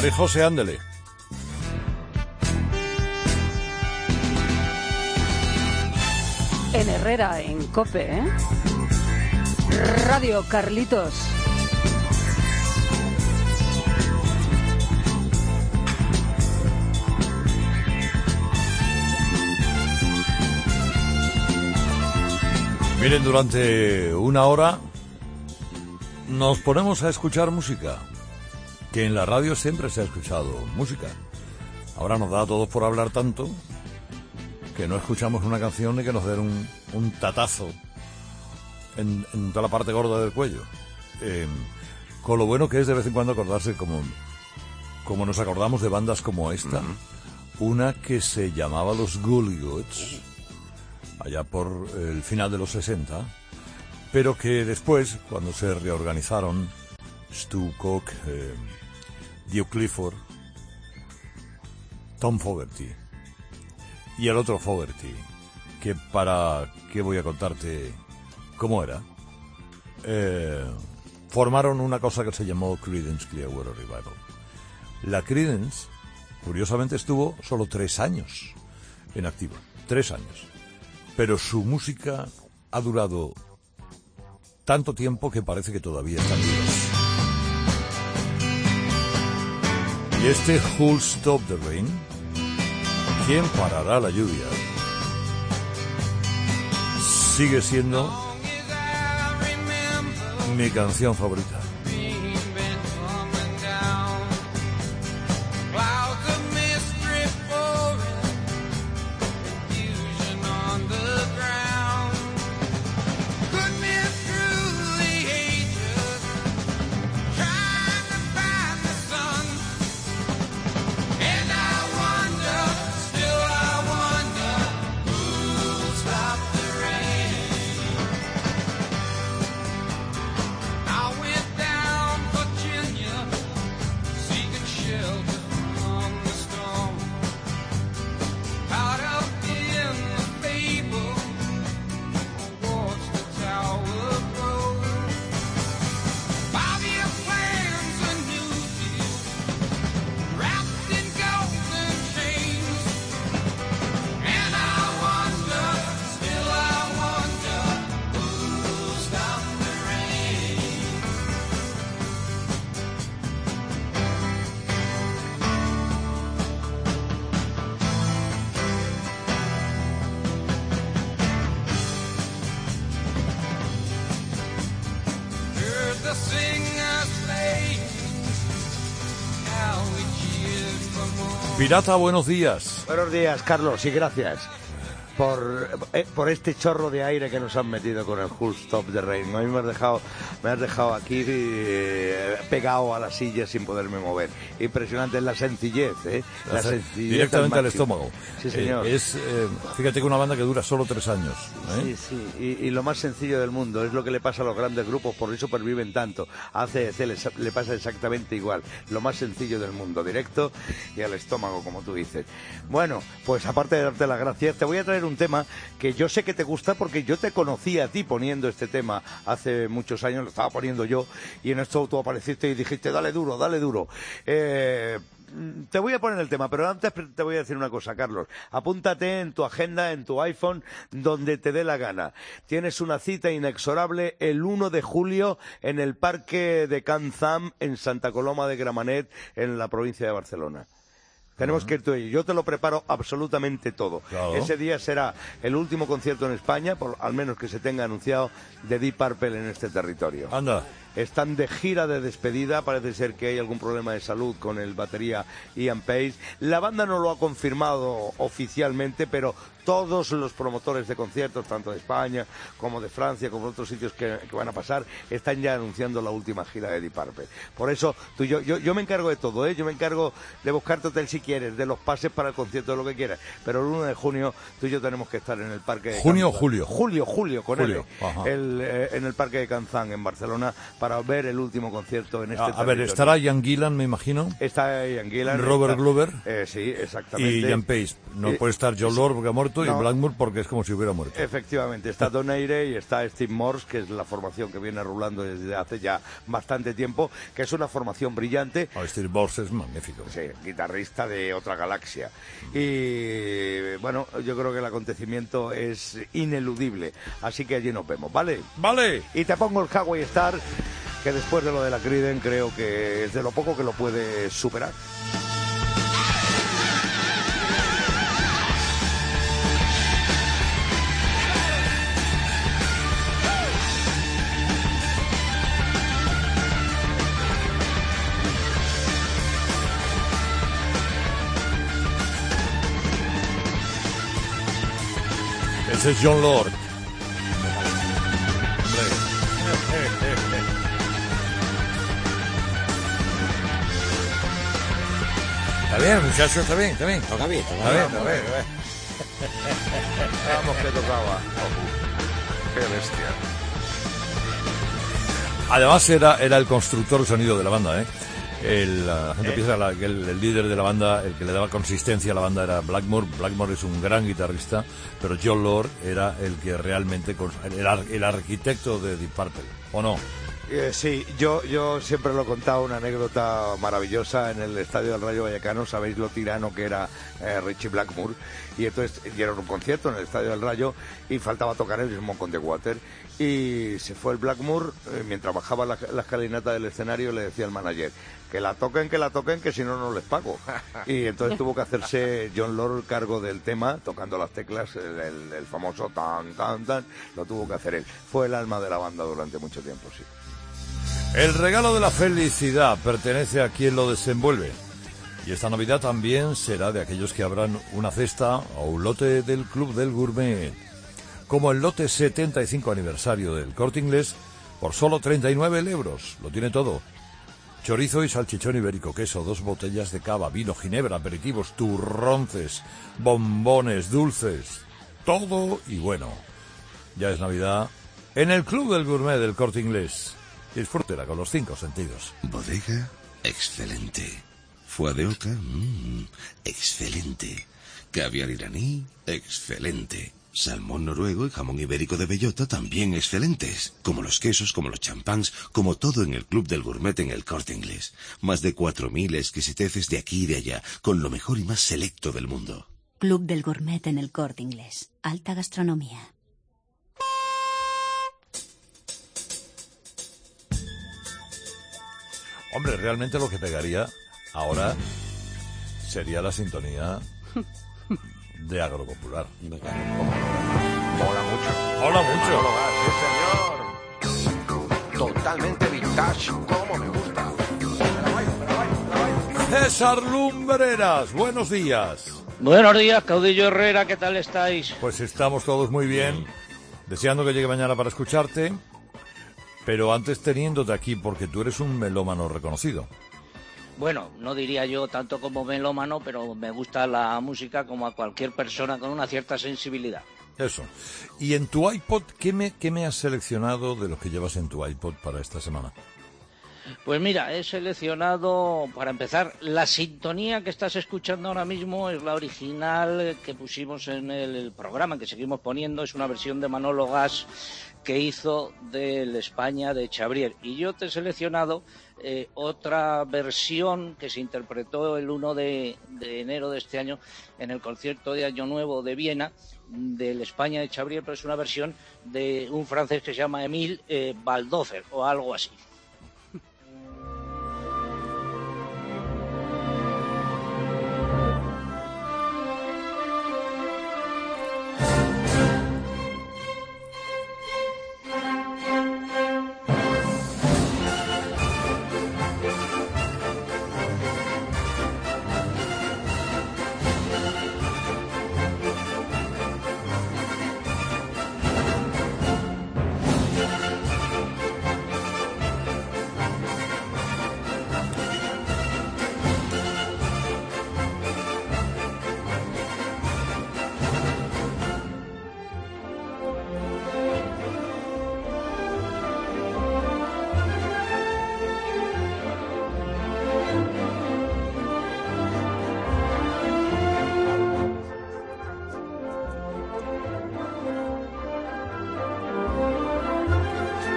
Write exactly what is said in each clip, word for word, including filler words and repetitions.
María José, ándele. En Herrera, en COPE, ¿eh? Radio Carlitos. Miren, durante una hora nos ponemos a escuchar música, que en la radio siempre se ha escuchado música. Ahora nos da a todos por hablar tanto que no escuchamos una canción ni que nos den un, un tatazo en, en toda la parte gorda del cuello. Eh, con lo bueno que es de vez en cuando acordarse como, como nos acordamos de bandas como esta, uh-huh. Una que se llamaba Los Gully Goods, allá por el final de los sesenta, pero que después, cuando se reorganizaron, Stu Cook, eh, Duke Clifford, Tom Fogerty y el otro Fogerty, que para qué voy a contarte cómo era, eh, formaron una cosa que se llamó Creedence Clearwater Revival. La Creedence, curiosamente, estuvo solo tres años en activo, tres años, pero su música ha durado tanto tiempo que parece que todavía están vivos. Y este Who'll Stop the Rain, ¿quién parará la lluvia?, sigue siendo mi canción favorita. Pirata, buenos días. Buenos días, Carlos, y gracias por, eh, por este chorro de aire que nos han metido con el Who'll Stop the Rain. A mí me has dejado, me has dejado aquí eh, pegado a la silla sin poderme mover. Impresionante la sencillez, ¿eh? La sencillez directamente al, al estómago. Sí, señor. Eh, es, eh, fíjate que una banda que dura solo tres años. ¿eh? Sí, sí, y, y lo más sencillo del mundo, es lo que le pasa a los grandes grupos, por eso perviven tanto. A A C D C le, le pasa exactamente igual. Lo más sencillo del mundo, directo y al estómago, como tú dices. Bueno, pues aparte de darte las gracias, te voy a traer un tema que yo sé que te gusta porque yo te conocí a ti poniendo este tema hace muchos años, lo estaba poniendo yo, y en esto tú apareciste y dijiste, dale duro, dale duro. Eh... Te voy a poner el tema, pero antes te voy a decir una cosa, Carlos. Apúntate en tu agenda, en tu iPhone, donde te dé la gana. Tienes una cita inexorable el uno de julio en el Parque de Can Zam, en Santa Coloma de Gramenet, en la provincia de Barcelona. Tenemos uh-huh. que ir tú y yo. Yo te lo preparo absolutamente todo. Claro. Ese día será el último concierto en España, por al menos que se tenga anunciado, de Deep Purple en este territorio. Anda. Están de gira de despedida, parece ser que hay algún problema de salud con el batería Ian Pace. La banda no lo ha confirmado oficialmente, pero todos los promotores de conciertos, tanto de España como de Francia, como de otros sitios que, que van a pasar, están ya anunciando la última gira de Deep Purple. Por eso, tú, yo, yo, yo me encargo de todo, ¿eh? Yo me encargo de buscarte hotel si quieres, de los pases para el concierto, de lo que quieras. Pero el uno de junio, tú y yo tenemos que estar en el Parque de ¿Junio o Can... julio? Julio, julio, con julio. él. El, eh, en el Parque de Can Zam, en Barcelona, para ver el último concierto en este A, a ver, estará Ian Gillan, me imagino. Está Ian Gillan. Robert está, Glover. Eh, sí, exactamente. Y Ian Pace. No eh, puede estar John Lord porque ha muerto. muerto, No. y Blackmore porque es como si hubiera muerto. Efectivamente, está Donaire y está Steve Morse, que es la formación que viene rulando desde hace ya bastante tiempo, que es una formación brillante. Oh, Steve Morse es magnífico. Sí, guitarrista de otra galaxia. Y bueno, yo creo que el acontecimiento es ineludible, así que allí nos vemos, ¿vale? ¡Vale! Y te pongo el Highway Star, que después de lo de la Creedence creo que es de lo poco que lo puede superar. Ese es John Lord. Está bien, muchacho, está bien, está bien. Toca bien, toca Está bien, bien. está bien, está bien. Vamos que tocaba. Qué bestia. Además era, era el constructor de sonido de la banda, ¿eh? El, la gente ¿Eh? piensa la- que el, el líder de la banda, el que le daba consistencia a la banda era Blackmore. Blackmore es un gran guitarrista, pero John Lord era el que realmente, cons- el, ar- el arquitecto de Deep Purple, ¿o no? Eh, sí, yo, yo siempre lo he contado, una anécdota maravillosa en el Estadio del Rayo Vallecano. Sabéis lo tirano que era eh, Richie Blackmore, y entonces dieron un concierto en el Estadio del Rayo y faltaba tocar el Smoke on the Water, y se fue el Blackmore, eh, mientras bajaba la, la escalinata del escenario le decía al manager que la toquen, que la toquen, que si no, no les pago. Y entonces tuvo que hacerse John Lord cargo del tema, tocando las teclas, el, el- el famoso tan, tan, tan, lo tuvo que hacer él. Fue el alma de la banda durante mucho tiempo, sí. El regalo de la felicidad pertenece a quien lo desenvuelve. Y esta Navidad también será de aquellos que abran una cesta o un lote del Club del Gourmet. Como el lote setenta y cinco aniversario del Corte Inglés, por solo treinta y nueve euros. Lo tiene todo. Chorizo y salchichón ibérico, queso, dos botellas de cava, vino, ginebra, aperitivos, turronces, bombones, dulces. Todo y bueno. Ya es Navidad en el Club del Gourmet del Corte Inglés. Disfrútela con los cinco sentidos. Bodega, excelente. Foie de oca, mmm, excelente. Caviar iraní, excelente. Salmón noruego y jamón ibérico de bellota también excelentes. Como los quesos, como los champáns, como todo en el Club del Gourmet en el Corte Inglés. Más de cuatro mil exquisiteces de aquí y de allá, con lo mejor y más selecto del mundo. Club del Gourmet en el Corte Inglés. Alta gastronomía. Hombre, realmente lo que pegaría ahora sería la sintonía de Agropopular. Mola mucho. Hola mucho. Sí, señor. Totalmente vintage, como me gusta. César Lumbreras, buenos días. Buenos días, Caudillo Herrera, ¿qué tal estáis? Pues estamos todos muy bien, deseando que llegue mañana para escucharte, pero antes teniéndote aquí porque tú eres un melómano reconocido. Bueno, no diría yo tanto como melómano, pero me gusta la música como a cualquier persona con una cierta sensibilidad. Eso. Y en tu iPod, ¿qué me, qué me has seleccionado de los que llevas en tu iPod para esta semana? Pues mira, he seleccionado, para empezar, la sintonía que estás escuchando ahora mismo es la original que pusimos en el programa, que seguimos poniendo, es una versión de Manolo Gas que hizo del España de Chabrier. Y yo te he seleccionado eh, otra versión que se interpretó el uno de enero de este año en el concierto de Año Nuevo de Viena, del España de Chabrier, pero es una versión de un francés que se llama Émile eh, Baldofer o algo así.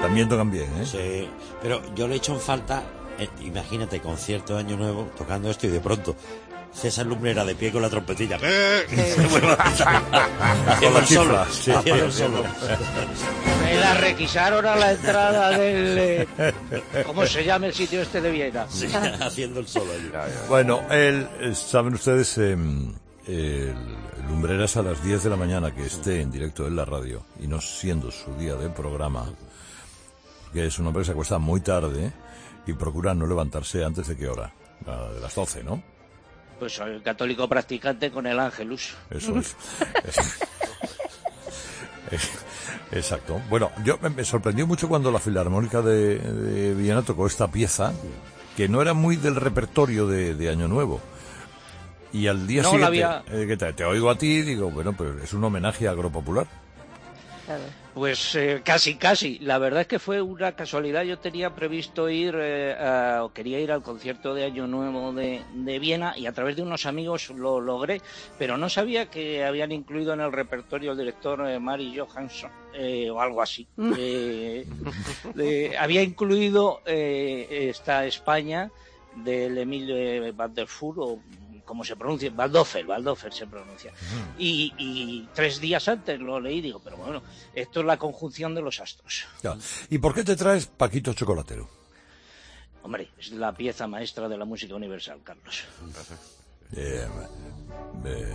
también tocan bien, ¿eh? Sí, pero yo le he hecho en falta, eh, imagínate, concierto de Año Nuevo, tocando esto y de pronto César Lumbrera de pie con la trompetilla. Haciendo el solo. Sí. Haciendo el solo. Me la requisaron a la entrada del... Eh, ¿cómo se llama el sitio este de Viena? Sí, haciendo el solo allí. Bueno, el, eh, saben ustedes, eh, el Lumbreras a las diez de la mañana, que esté en directo en la radio, y no siendo su día de programa, que es un hombre que se acuesta muy tarde y procura no levantarse antes de qué hora, de las doce, ¿no? Pues soy católico practicante con el Ángelus. Eso es. es exacto. Bueno, yo me, me sorprendió mucho cuando la Filarmónica de, de Viena tocó esta pieza, que no era muy del repertorio de, de Año Nuevo. Y al día no, siguiente, había... eh, que te, te oigo a ti y digo, bueno, pues es un homenaje a Agropopular. Claro. Pues eh, casi, casi. La verdad es que fue una casualidad. Yo tenía previsto ir, eh, a, o quería ir al concierto de Año Nuevo de, de Viena, y a través de unos amigos lo logré, pero no sabía que habían incluido en el repertorio el director eh, Mari Johansson, eh, o algo así. eh, de, había incluido eh, esta España del Emile Van der Fur, o como se pronuncia, Waldhofer, Waldhofer se pronuncia. Uh-huh. Y, y tres días antes lo leí y digo, pero bueno, esto es la conjunción de los astros. Ya. ¿Y por qué te traes Paquito Chocolatero? Hombre, es la pieza maestra de la música universal, Carlos. Eh, eh,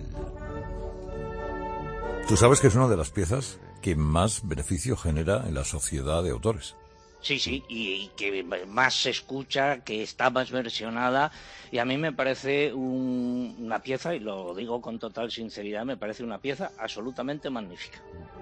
Tú sabes que es una de las piezas que más beneficio genera en la sociedad de autores. Sí, sí, y, y que más se escucha, que está más versionada, y a mí me parece un, una pieza, y lo digo con total sinceridad, me parece una pieza absolutamente magnífica.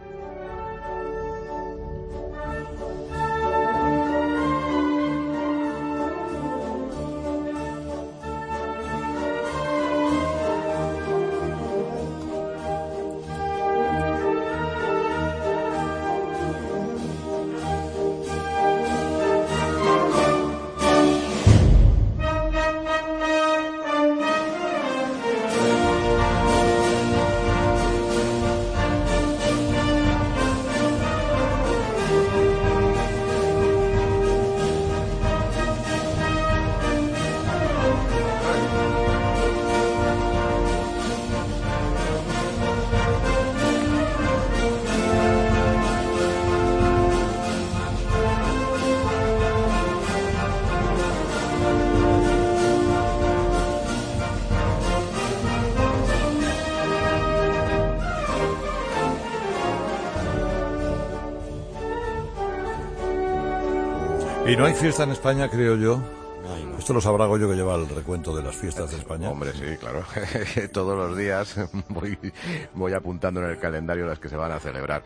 Y no hay fiesta en España, creo yo. Esto lo sabrá Goyo, que lleva el recuento de las fiestas de España. Hombre, sí, claro. Todos los días voy, voy apuntando en el calendario las que se van a celebrar.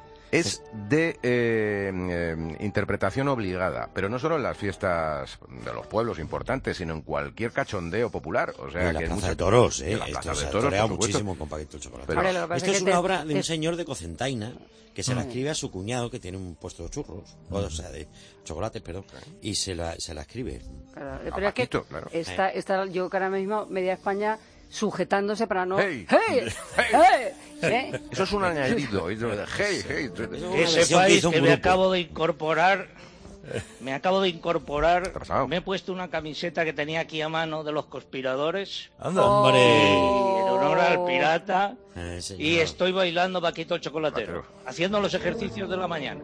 Es de eh, eh, interpretación obligada, pero no solo en las fiestas de los pueblos importantes, sino en cualquier cachondeo popular. O sea, en la que Plaza mucha... de Toros, ¿eh? En la Plaza Esto se de ha Toros, toreado por supuesto. muchísimo con Paquito Chocolate. Pero... Ahora, Esto es que una te, obra de te... un señor de Cocentaina que se la Mm. escribe a su cuñado, que tiene un puesto de churros, mm. o sea, de chocolates, perdón, y se la, se la escribe. Claro, A pero Paquito, es que claro. está, está yo que ahora mismo media España sujetándose para no... ¡Hey! ¡Hey! ¡Hey! ¿Eh? Eso es un añadido. Hey, hey. Eso es Que una versión que sepáis hizo un que me grupo. acabo de incorporar, me acabo de incorporar, ¿Qué ha pasado? me he puesto una camiseta que tenía aquí a mano de los conspiradores, Anda. Oh. y ¡Hombre! en honor al pirata, Eh, señor. y estoy bailando Paquito Chocolatero, haciendo los ejercicios de la mañana.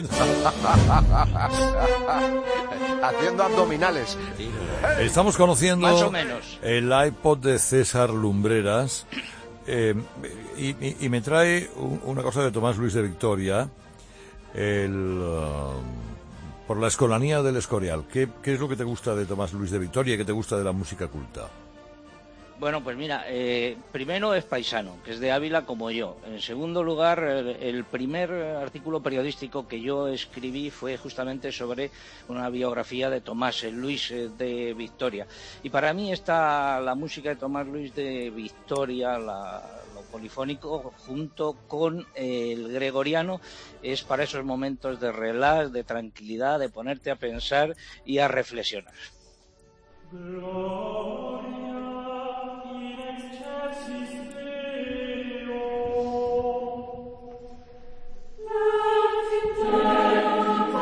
Haciendo abdominales. Estamos conociendo Más o menos. el iPod de César Lumbreras, eh, y, y- y me trae un- una cosa de Tomás Luis de Victoria, el, um, por la escolanía del Escorial. ¿Qué, ¿Qué es lo que te gusta de Tomás Luis de Victoria y qué te gusta de la música culta? Bueno, pues mira, eh, primero es paisano, que es de Ávila como yo. En segundo lugar, el, el primer artículo periodístico que yo escribí fue justamente sobre una biografía de Tomás Luis eh, de Victoria. Y para mí está la música de Tomás Luis de Victoria, la, lo polifónico, junto con eh, el gregoriano, es para esos momentos de relax, de tranquilidad, de ponerte a pensar y a reflexionar. Gloria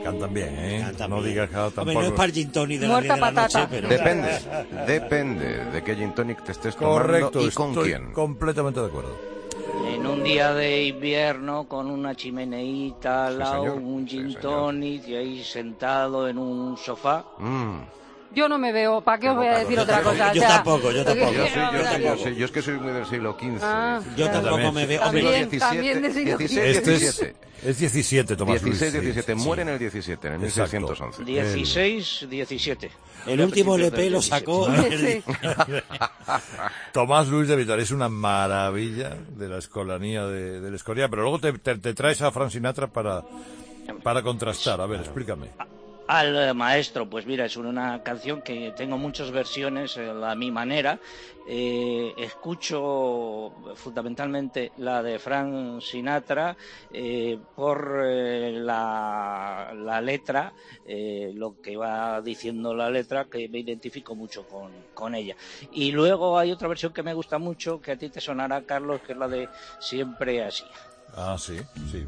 cantan bien, ¿eh? Cantan no bien. digas que tampoco... Hombre, no es para el gin tonic de las Muerta diez de la patata. noche, pero... Depende, depende de qué gin tonic te estés tomando Correcto, y con estoy quién. completamente de acuerdo. En un día de invierno con una chimeneita al Sí, lado, señor. un Sí, gin señor. tonic y ahí sentado en un sofá. Mm. Yo no me veo, ¿para qué os voy a decir Yo otra tampoco, cosa? yo O sea, tampoco, yo tampoco. Yo, sí, yo, no, sí, yo, tampoco. sí, yo es que soy muy del siglo quince. Ah, Yo claro. tampoco me veo... Hombre, También, diecisiete, también de siglo dieciséis, Este es, diecisiete. es diecisiete, Tomás Luis. dieciséis, sí, diecisiete. sí. Muere en el diecisiete, en el mil Exacto. seiscientos once. dieciséis, diecisiete. el último Principios L P del lo diecisiete. sacó... Sí. Tomás Luis de Vitoria es una maravilla de la escolanía de, del Escorial, pero luego te, te, te traes a Frank Sinatra para, para contrastar. A ver, explícame. Al eh, maestro, pues mira, es una canción que tengo muchas versiones eh, a mi manera. Eh, escucho fundamentalmente la de Frank Sinatra eh, por eh, la, la letra, eh, lo que va diciendo la letra, que me identifico mucho con, con ella. Y luego hay otra versión que me gusta mucho, que a ti te sonará, Carlos, que es la de Siempre Así. Ah, sí, sí.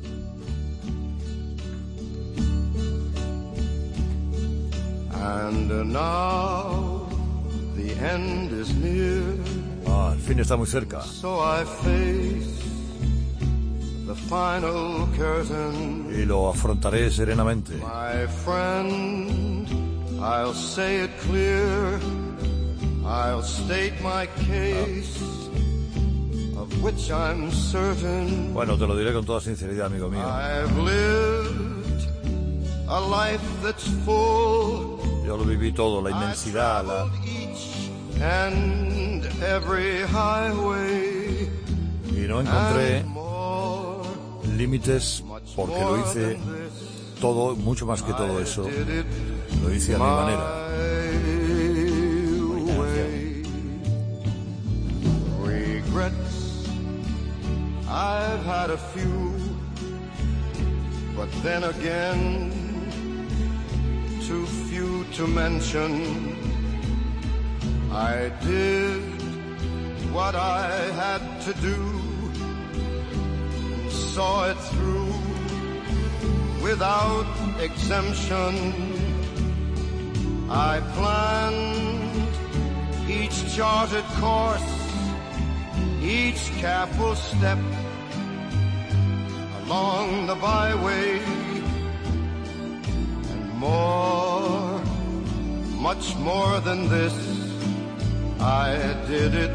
And uh, now the end is near, Ah, el fin está muy cerca. so I face the final curtain. Y lo afrontaré serenamente. My friend, I'll say it clear, I'll state my case, of which I'm certain. Bueno, te lo diré con toda sinceridad, amigo mío. I've lived a life that's full. Yo lo viví todo, la I inmensidad, la... traveled each and every highway y no encontré and more, límites porque lo hice than this. todo, mucho más que todo eso, Did it lo hice a mi manera. my way. Regrets, I've had a few, but then again, too few to mention. I did what I had to do, saw it through without exemption. I planned each charted course, each careful step along the byway, and more, much more than this, I did it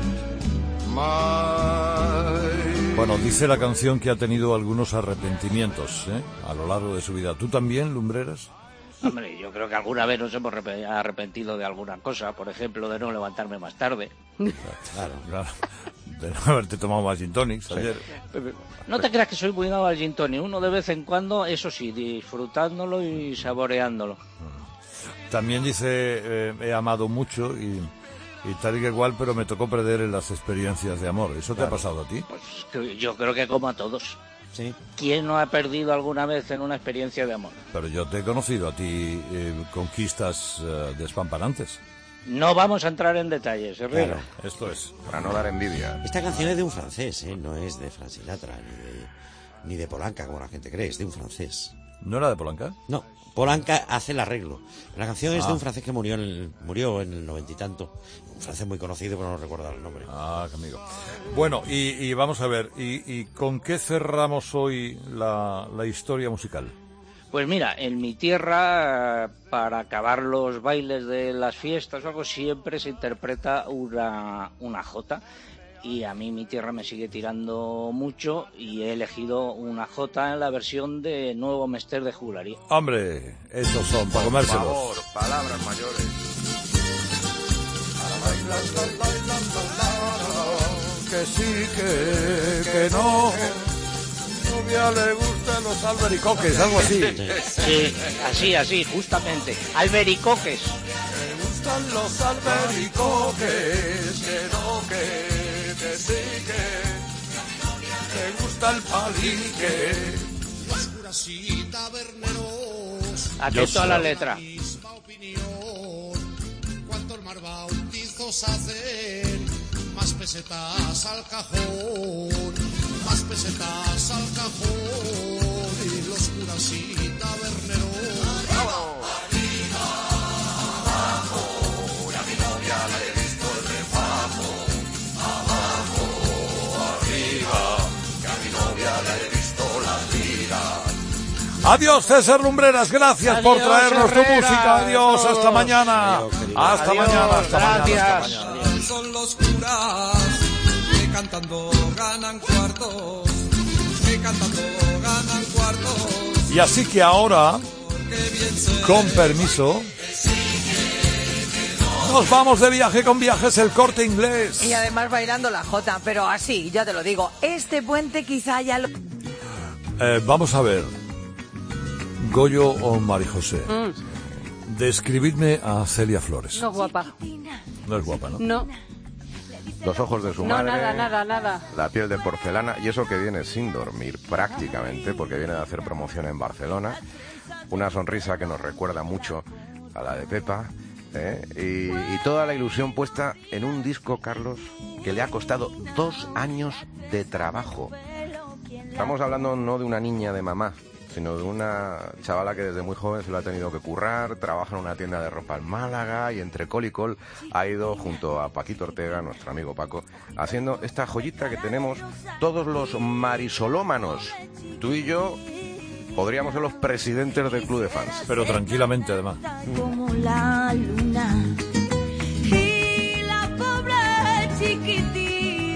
my... Bueno, dice la canción que ha tenido algunos arrepentimientos, ¿eh? A lo largo de su vida. ¿Tú también, Lumbreras? Hombre, yo creo que alguna vez nos hemos repe- arrepentido de alguna cosa, por ejemplo, de no levantarme más tarde. Claro, claro. De no haberte tomado más gin tonics ayer. No te creas que soy muy dado al gin tonic, uno de vez en cuando, eso sí, disfrutándolo y saboreándolo. También dice, eh, he amado mucho y, y tal y que igual, pero me tocó perder en las experiencias de amor. ¿Eso te ha pasado a ti? Pues que yo creo que como a todos. Sí. ¿Quién no ha perdido alguna vez en una experiencia de amor? Pero yo te he conocido a ti eh, conquistas eh, despampanantes. No vamos a entrar en detalles, Herrera. Claro. Esto es. Para no dar envidia. Esta canción es de un francés, ¿eh? No es de Frank Sinatra, ni de, ni de Polanca, como la gente cree, es de un francés. ¿No era de Polanca? No, Polanca hace el arreglo. La canción es Ah. de un francés que murió en el, murió en el noventa y tanto. Un francés muy conocido, pero no recuerdo el nombre. Ah, qué amigo. Bueno, y, y vamos a ver, ¿y, y con qué cerramos hoy la, la historia musical? Pues mira, en mi tierra, para acabar los bailes de las fiestas o algo, siempre se interpreta una, una jota. Y a mí mi tierra me sigue tirando mucho y he elegido una jota en la versión de Nuevo Mester de Juglaría. Hombre, estos son para Por comérselos. favor, palabras mayores. Que sí, que, que no. Novia le gustan los albericoques, algo así. Sí, así, así, justamente. Albericoques. Me gustan los albericoques, que no, que, que sí, que me gusta el palique. Los curas y taberneros, Atento a la letra. misma opinión. Cuanto el mar bautizos hacen, más pesetas al cajón, más pesetas al cajón. Y los curas y taberneros Adiós, César Lumbreras, gracias Adiós, por traernos Herrera, tu música. Adiós, hasta mañana. Adiós, hasta Adiós, mañana, hasta gracias. mañana, hasta mañana. Son los curas que cantando ganan cuartos, que cantando ganan cuartos. Y así que ahora, con permiso, nos vamos de viaje con Viajes El Corte Inglés. Y además bailando la jota, pero así, ya te lo digo, este puente quizá ya lo... Eh, vamos a ver, Goyo o Marijosé, Mm, describidme a Celia Flores. no guapa. No es guapa, ¿no? No, Los ojos de su no, madre, nada, nada, nada. la piel de porcelana, y eso que viene sin dormir prácticamente, porque viene de hacer promoción en Barcelona, una sonrisa que nos recuerda mucho a la de Pepa, ¿eh? y, y toda la ilusión puesta en un disco, Carlos, que le ha costado dos años de trabajo. Estamos hablando no de una niña de mamá, sino de una chavala que desde muy joven se lo ha tenido que currar, trabaja en una tienda de ropa en Málaga y entre col y col ha ido junto a Paquito Ortega, nuestro amigo Paco, haciendo esta joyita que tenemos todos los marisolómanos. Tú y yo podríamos ser los presidentes del club de fans. Pero tranquilamente, además. Como la luna y la pobre chiquitina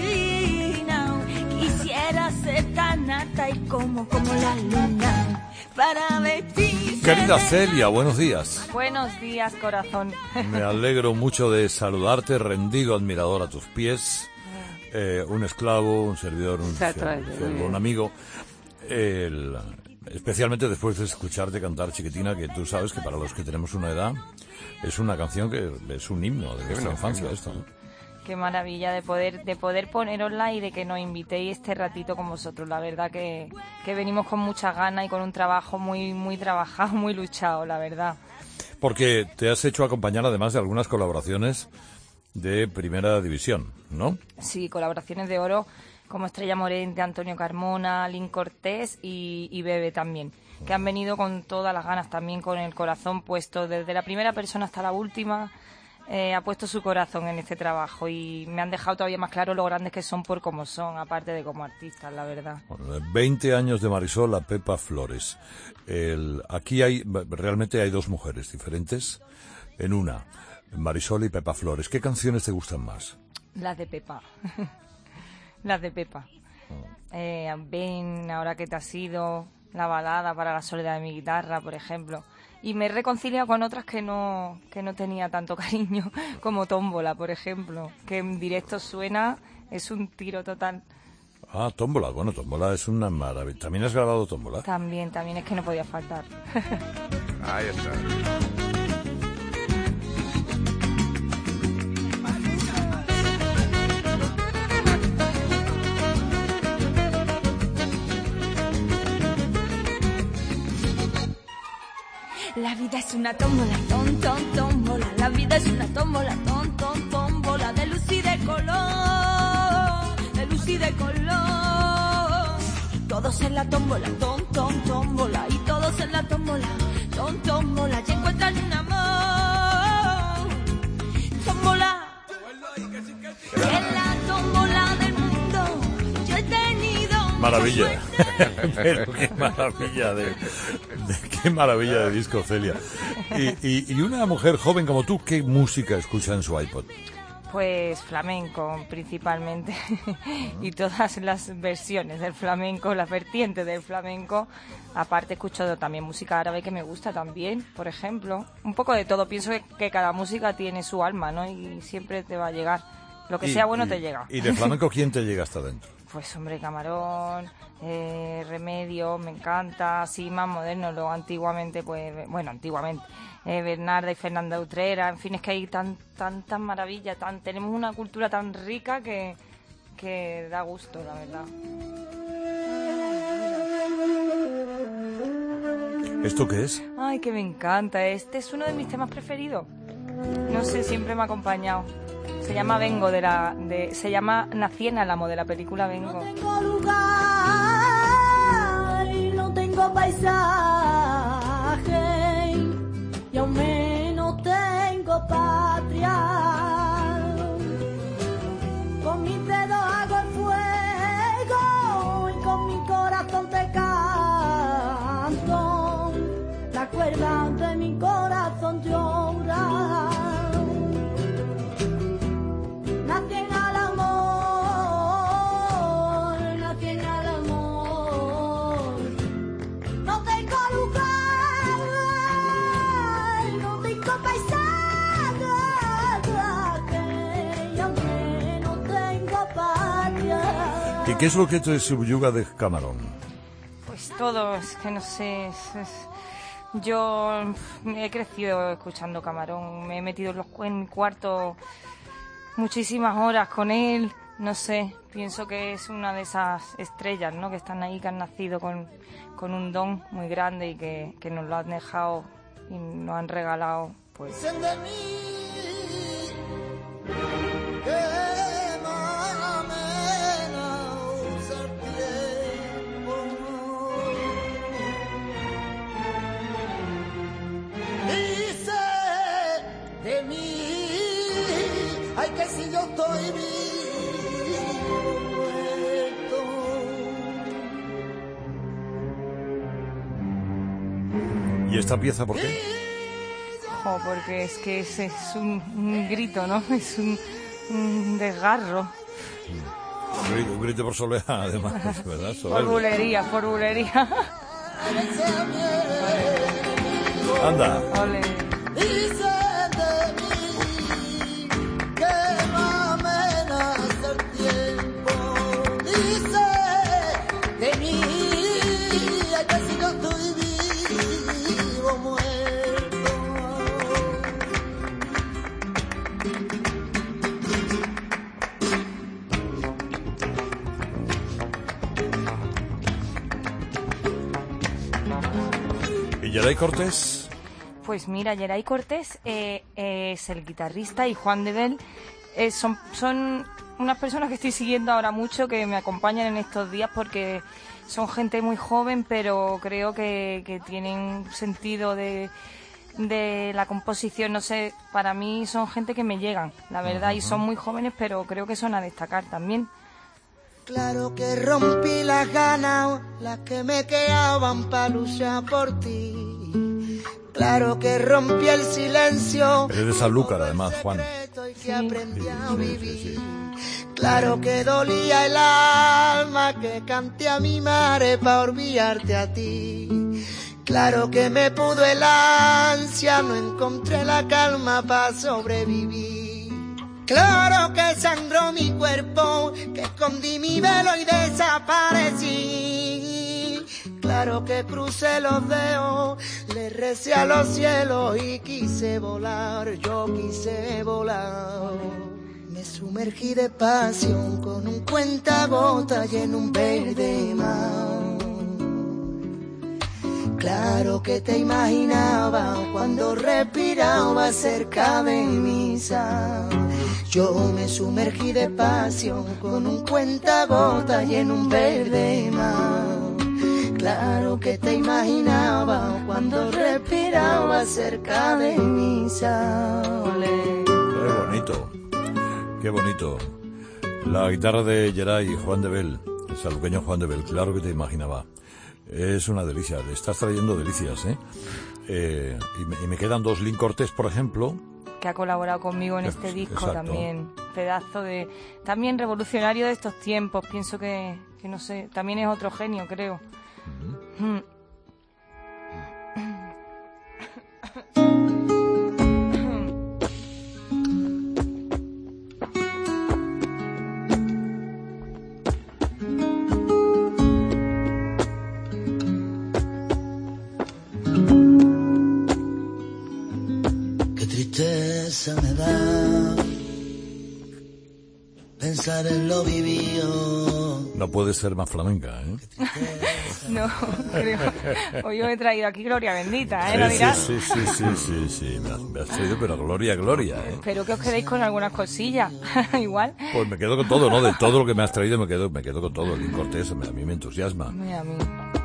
quisiera ser tan alta y como como la luna para vestirse. Querida Celia, buenos días. Buenos días, corazón. Me alegro mucho de saludarte, rendido admirador a tus pies. Eh, un esclavo, un servidor, un, Exactamente, fiel- muy bien. un amigo. El, especialmente después de escucharte cantar Chiquitina, que tú sabes que para los que tenemos una edad es una canción que es un himno de nuestra Himno, infancia. himno. Esto, ¿no? Qué maravilla de poder de poder ponerosla y de que nos invitéis este ratito con vosotros. La verdad que, que venimos con muchas ganas y con un trabajo muy muy trabajado, muy luchado, la verdad. Porque te has hecho acompañar además de algunas colaboraciones de primera división, ¿no? Sí, colaboraciones de oro como Estrella Morente, Antonio Carmona, Lin Cortés y, y Bebe también, que han venido con todas las ganas también, con el corazón puesto desde la primera persona hasta la última. Eh, ha puesto su corazón en este trabajo y me han dejado todavía más claro lo grandes que son por cómo son, aparte de como artistas, la verdad. Bueno, veinte años de Marisol a Pepa Flores. El, aquí hay, realmente hay dos mujeres diferentes en una, Marisol y Pepa Flores. ¿Qué canciones te gustan más? Las de Pepa. Las de Pepa. Eh, Ven, ahora que te has ido, la balada para la soledad de mi guitarra, por ejemplo. Y me he reconciliado con otras que no que no tenía tanto cariño, como Tómbola, por ejemplo, que en directo suena, es un tiro total. Ah, Tómbola. Bueno, Tómbola es una maravilla. ¿También has grabado Tómbola? También, también es que no podía faltar. Ahí está. La vida es una tómbola, ton, ton, tómbola. La vida es una tómbola, ton, ton, tómbola. De luz y de color, de luz y de color. Todos en la tómbola, ton, ton, tómbola. Y todos en la tómbola, ton, tómbola. Y encuentran un amor. Tómbola. Y en la tómbola del mundo yo he tenido... Maravilla. Pero qué maravilla de, de qué maravilla de disco, Celia. Y, y, y una mujer joven como tú, ¿qué música escucha en su iPod? Pues flamenco, principalmente. Y todas las versiones del flamenco, las vertientes del flamenco. Aparte escucho también música árabe que me gusta también, por ejemplo. Un poco de todo. Pienso que, que cada música tiene su alma, ¿no? Y siempre te va a llegar. Lo que Y- sea bueno y- te llega. ¿Y de flamenco quién te llega hasta dentro? Pues hombre, Camarón, eh, Remedio, me encanta, así más moderno, luego antiguamente, pues, bueno, antiguamente, eh, Bernarda y Fernanda Utrera, en fin, es que hay tan, tantas maravillas, tan, tenemos una cultura tan rica que, que da gusto, la verdad. ¿Esto qué es? Ay, que me encanta, este es uno de mis temas preferidos, no sé, siempre me ha acompañado. Se llama Vengo, de la, de, se llama Nací en Álamo, de la película Vengo. No tengo lugar y no tengo paisaje y aún menos tengo patria. Con mis dedos hago el fuego y con mi corazón te canto. acuerdas de mi corazón llora. Nací en el amor, nací en el amor. No tengo lugar, no tengo paisaje, y aunque no tengo patria. ¿Y qué es lo que te subyuga de Camarón? Pues todo, es que no sé, es, es... yo he crecido escuchando Camarón, me he metido en, los, en mi cuarto muchísimas horas con él, no sé, pienso que es una de esas estrellas, ¿no?, que están ahí, que han nacido con, con un don muy grande y que, que nos lo han dejado y nos han regalado, pues... Dicen de mí que de mí, ay, que si yo estoy vivo. ¿Y esta pieza por qué? Oh, porque es que es, es un, un grito, ¿no? Es un, un desgarro. Un grito, un grito por soledad, además, ¿verdad? Por bulería, por bulería. Anda. Ole. ¿Y Yeray Cortés? Pues mira, Yeray Cortés eh, eh, es el guitarrista y Juan de Bel eh, son, son unas personas que estoy siguiendo ahora mucho, que me acompañan en estos días porque son gente muy joven, pero creo que, que tienen sentido de, de la composición, no sé, para mí son gente que me llegan, la verdad, uh-huh. Y son muy jóvenes, pero creo que son a destacar también. Claro que rompí las ganas, las que me quedaban para luchar por ti. Claro que rompí el silencio. Eres de Sanlúcar, además, Juan. Que aprendí a vivir. Claro que dolía el alma, que canté a mi madre para olvidarte a ti. Claro que me pudo el ansia, no encontré la calma para sobrevivir. Claro que sangró mi cuerpo, que escondí mi velo y desaparecí. Claro que crucé los dedos, le recé a los cielos y quise volar, yo quise volar. Me sumergí despacio con un cuentagotas y en un verde mar. Claro que te imaginaba cuando respiraba cerca de mi sal. Yo me sumergí despacio con un cuentagotas y en un verde mar. Claro que te imaginaba cuando respiraba cerca de mi sal. Qué bonito, qué bonito. La guitarra de Yeray y Juan de Bel, el saluqueño Juan de Bel, claro que te imaginaba. Es una delicia, le estás trayendo delicias, ¿eh? eh y, me, y me quedan dos, Lin Cortés, por ejemplo. Que ha colaborado conmigo en este disco. Exacto. También. Pedazo de... También revolucionario de estos tiempos. Pienso que, que no sé, también es otro genio, creo. Uh-huh. Mm. Me da pensar en lo vivido. No puede ser más flamenca, ¿eh? No, creo. Hoy yo he traído aquí Gloria Bendita, ¿eh? Sí, ¿Lo dirás? Sí, sí, sí, sí, sí, sí. Me has, me has traído, pero Gloria, Gloria, ¿eh? Espero que os quedéis con algunas cosillas, igual. Pues me quedo con todo, ¿no? De todo lo que me has traído me quedo, me quedo con todo. Lin Cortés, a mí me entusiasma. Mira, a mí.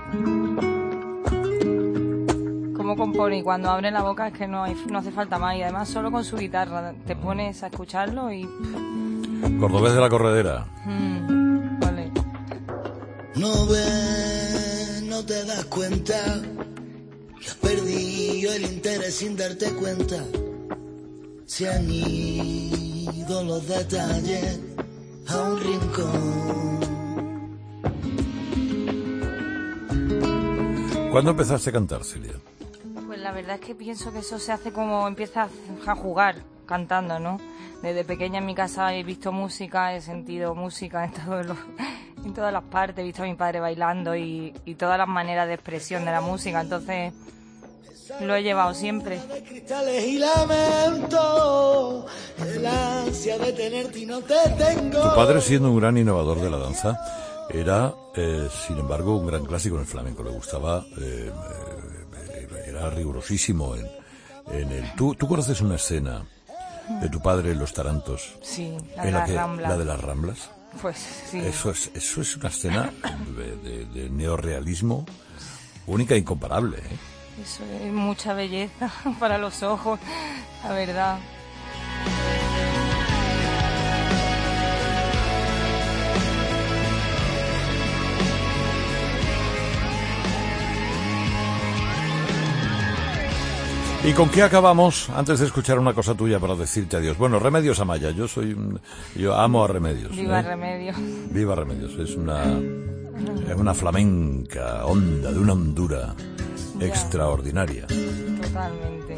Cómo compone y cuando abre la boca es que no, hay, no hace falta más, y además solo con su guitarra te pones a escucharlo y... Cordobés de la Corredera. Mm, vale. No ves, no te das cuenta que has perdido el interés sin darte cuenta. Se han ido los detalles a un rincón. ¿Cuándo empezaste a cantar, Celia? Pues la verdad es que pienso que eso se hace como empiezas a jugar cantando, ¿no? Desde pequeña en mi casa he visto música, he sentido música en todos los, en todas las partes, he visto a mi padre bailando y, y todas las maneras de expresión de la música, entonces lo he llevado siempre. Cristales y lamento, el ansia de tenerte y no te tengo. Tu padre, siendo un gran innovador de la danza, era, eh, sin embargo, un gran clásico en el flamenco. Le gustaba, eh, eh, era rigurosísimo en, en el... ¿Tú, ¿Tú conoces una escena de tu padre en Los Tarantos? Sí, la en de la las que, Ramblas. ¿La de las Ramblas? Pues sí. Eso es, eso es una escena de, de, de neorrealismo única e incomparable, ¿eh? Eso es mucha belleza para los ojos, la verdad. ¿Y con qué acabamos? Antes de escuchar una cosa tuya para decirte adiós. Bueno, Remedios Amaya, yo soy un, yo amo a Remedios. Viva ¿eh? Remedios. Viva Remedios, es una es una flamenca honda, de una hondura ya. Extraordinaria. Totalmente.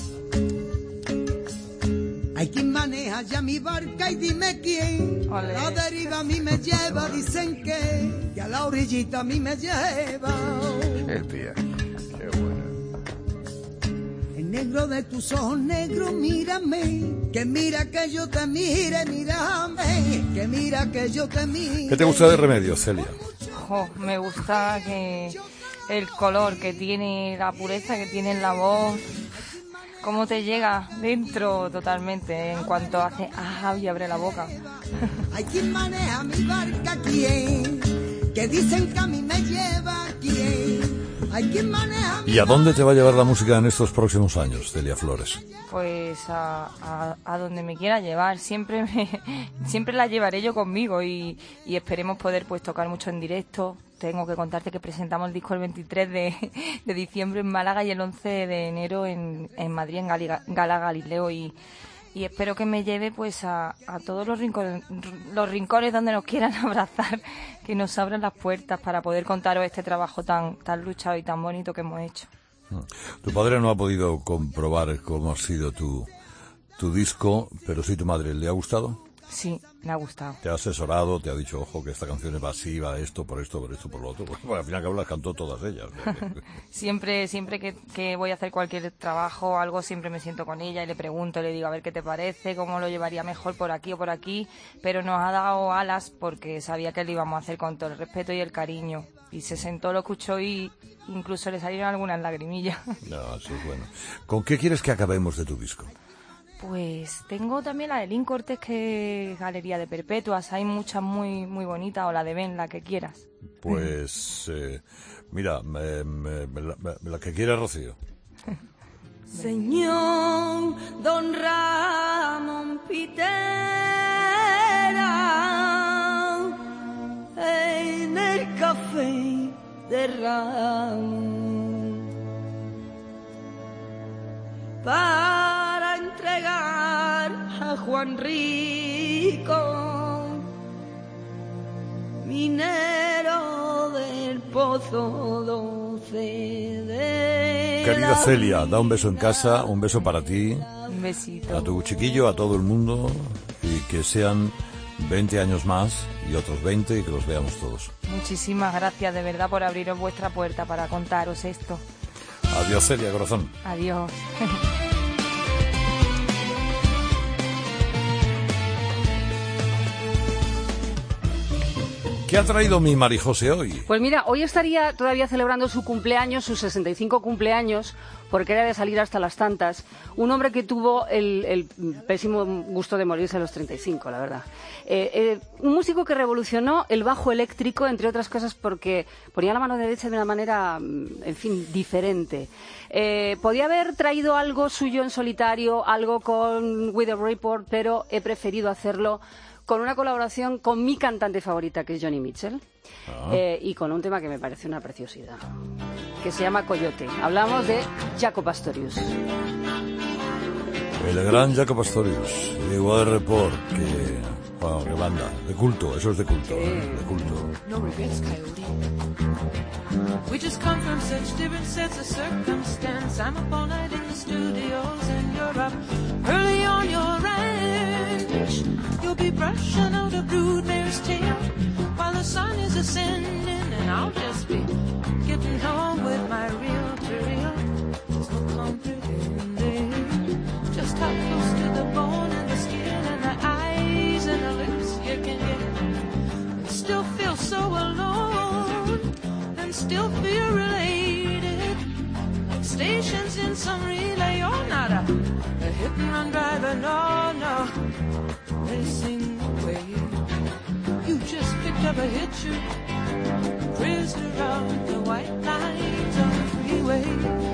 Hay quien maneja ya mi barca y dime quién. Olé. La deriva a mí me lleva, dicen que, que a la orillita a mí me lleva. Qué tía, qué buena. El negro de tus ojos negros, mírame, que mira que yo te mire, mírame, que mira que yo te mire. ¿Qué te gusta de Remedios, Celia? Jo, me gusta que el color que tiene, la pureza que tiene en la voz, cómo te llega dentro totalmente en cuanto hace ah y abre la boca. Hay quien maneja mi barca, ¿quién? Que dicen que a mí me lleva, ¿quién? Hay quien maneja mi ¿Y a dónde te va a llevar la música en estos próximos años, Celia Flores? Pues a, a, a donde me quiera llevar, siempre me, siempre la llevaré yo conmigo y, y esperemos poder pues tocar mucho en directo. Tengo que contarte que presentamos el disco el veintitrés de, de diciembre en Málaga y el once de enero en, en Madrid, en Galiga, Gala Galileo, y, y espero que me lleve pues a, a todos los rincones, los rincones donde nos quieran abrazar, que nos abran las puertas para poder contaros este trabajo tan, tan luchado y tan bonito que hemos hecho. Tu padre no ha podido comprobar cómo ha sido tu, tu disco, pero sí tu madre. ¿Le ha gustado? Sí, me ha gustado. ¿Te ha asesorado? ¿Te ha dicho, ojo, que esta canción es masiva, esto, por esto, por esto, por lo otro? Porque al final que las cantó todas ellas. Siempre, siempre que, que voy a hacer cualquier trabajo, algo, siempre me siento con ella y le pregunto, le digo, a ver qué te parece, cómo lo llevaría mejor por aquí o por aquí, pero nos ha dado alas porque sabía que lo íbamos a hacer con todo el respeto y el cariño. Y se sentó, lo escuchó y incluso le salieron algunas lagrimillas. No, eso es bueno. ¿Con qué quieres que acabemos de tu disco? Pues tengo también la de Lin Cortés, que es Galería de Perpetuas. Hay muchas muy muy bonitas, o la de Ben, la que quieras. Pues, eh, mira, me, me, me, la, me, la que quiera, Rocío. Señor Don Ramón Pitera, en el café de Ramón, para entregar a Juan Rico, minero del pozo doce de Querida la Celia, da un beso en casa, un beso para ti, Un besito. a tu chiquillo, a todo el mundo, y que sean veinte años más y otros veinte y que los veamos todos. Muchísimas gracias de verdad por abriros vuestra puerta para contaros esto. Adiós, Celia, corazón. Adiós. ¿Qué ha traído mi Marijose hoy? Pues mira, hoy estaría todavía celebrando su cumpleaños, sus sesenta y cinco cumpleaños, porque era de salir hasta las tantas. Un hombre que tuvo el, el pésimo gusto de morirse a los treinta y cinco, la verdad. Eh, eh, un músico que revolucionó el bajo eléctrico, entre otras cosas porque ponía la mano derecha de una manera, en fin, diferente. Eh, podía haber traído algo suyo en solitario, algo con With a Report, pero he preferido hacerlo con una colaboración con mi cantante favorita, que es Joni Mitchell, ah. eh, y con un tema que me parece una preciosidad, que se llama Coyote. Hablamos de Jaco Pastorius. El gran Jaco Pastorius, de Weather Report, que, wow, qué banda, de culto, eso es de culto, sí. ¿eh? De culto. No regrets, Coyote. We just come from such different sets of circumstance. I'm up all night in the studios and you're up early on your ranch. You'll be brushing out a broodmare's tail while the sun is ascending, and I'll just be getting home with my reel-to-reel. There's no comprehending just how close to the bone and the skin and the eyes and the lips you can get, and still feel so alone, and still feel related, like stations in some relay. You're not a, a hit and run driver, no, no, racing away. You just picked up a hitcher, prisoner of the white lines on the freeway.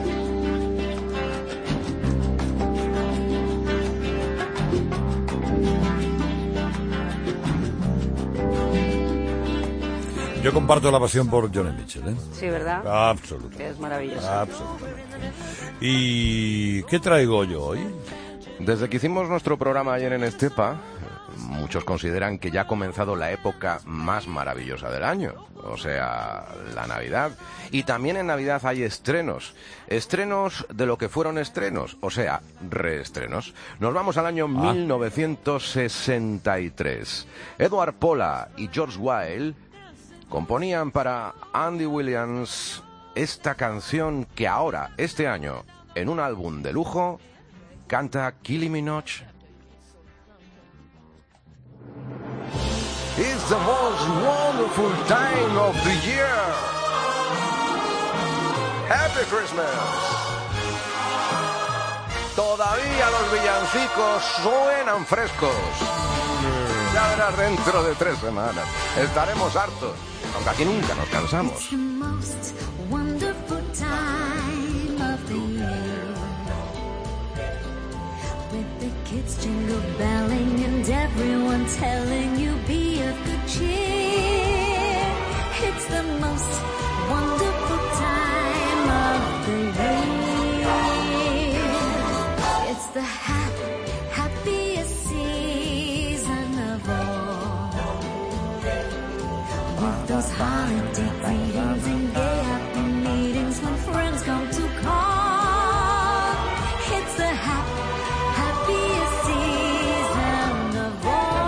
Yo comparto la pasión por Joni Mitchell, ¿eh? Sí, ¿verdad? Absolutamente. Que es maravilloso. Absolutamente. ¿Y qué traigo yo hoy? Desde que hicimos nuestro programa ayer en Estepa, muchos consideran que ya ha comenzado la época más maravillosa del año, o sea, la Navidad. Y también en Navidad hay estrenos, estrenos de lo que fueron estrenos, o sea, reestrenos. Nos vamos al año ah. mil novecientos sesenta y tres. Edward Pola y George Weil componían para Andy Williams esta canción que ahora, este año, en un álbum de lujo, canta Kylie Minogue. It's the most wonderful time of the year. Happy Christmas. Todavía los villancicos suenan frescos. Ya verás, dentro de tres semanas estaremos hartos, aunque aquí nunca nos cansamos. It's the most wonderful time of the year, with the kids jingle belling and everyone telling you be of good cheer. It's the most wonderful time of the year. It's the happy, happiest season of all, with those holiday greetings and gay happy meetings when friends come to call. It's the happy, happiest season of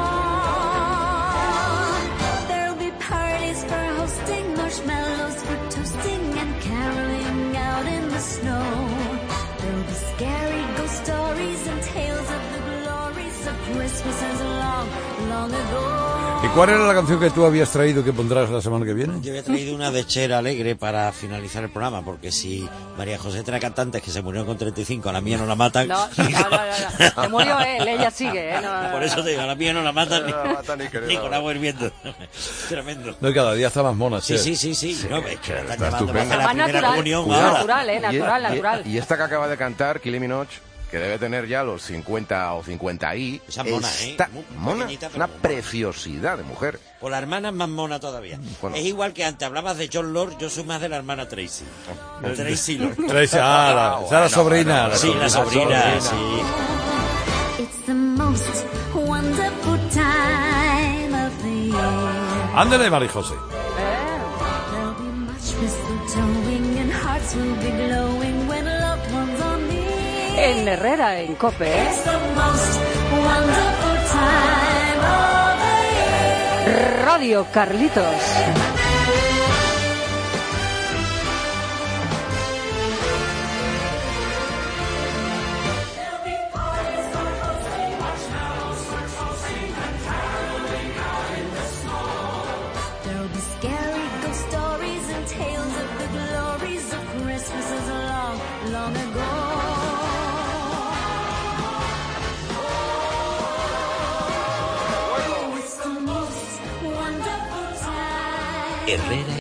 all. There'll be parties for hosting, marshmallows for toasting, and caroling out in the snow. There'll be scary ghost stories and tales of the glories of Christmas as long, long ago. ¿Y cuál era la canción que tú habías traído que pondrás la semana que viene? Yo había traído una de Cher alegre para finalizar el programa, porque si María José tiene cantantes que se murieron con treinta y cinco, a la mía no la matan. No, no, no, no, no. Se murió él, ella sigue, ¿eh? No, no, Por eso te digo, a la mía no la matan ni, no la matan ni, ni con agua hirviendo. Tremendo. No, y cada día está más mona, Sí, sí, sí, sí. sí. No, es que la están está llamando para hacer la Más primera natural, comunión más ahora. natural, ¿eh? Natural, y, natural. Y, y esta que acaba de cantar, Kylie Minogue, que debe tener ya los cincuenta o cincuenta y... Esa mona, ¿eh? Está Muy mona, pequeñita, pero una mona. preciosidad de mujer. Pues la hermana es más mona todavía. Bueno. Es igual que antes hablabas de John Lord, yo soy más de la hermana Tracy. De Tracy Lord. Tracy, ah, la, esa es la sobrina. La Sí, la sobrina, sí. It's the most wonderful time of the year. Ándale, María José. There'll be much mistletoeing and hearts will be glowing when loved ones are near. En Herrera, en COPE, ¿eh? It's the most wonderful time of the year. Radio Carlitos. There'll be scary ghost stories and tales of the glories of Christmases long, long ago. Oh, it's the most wonderful time. Herrera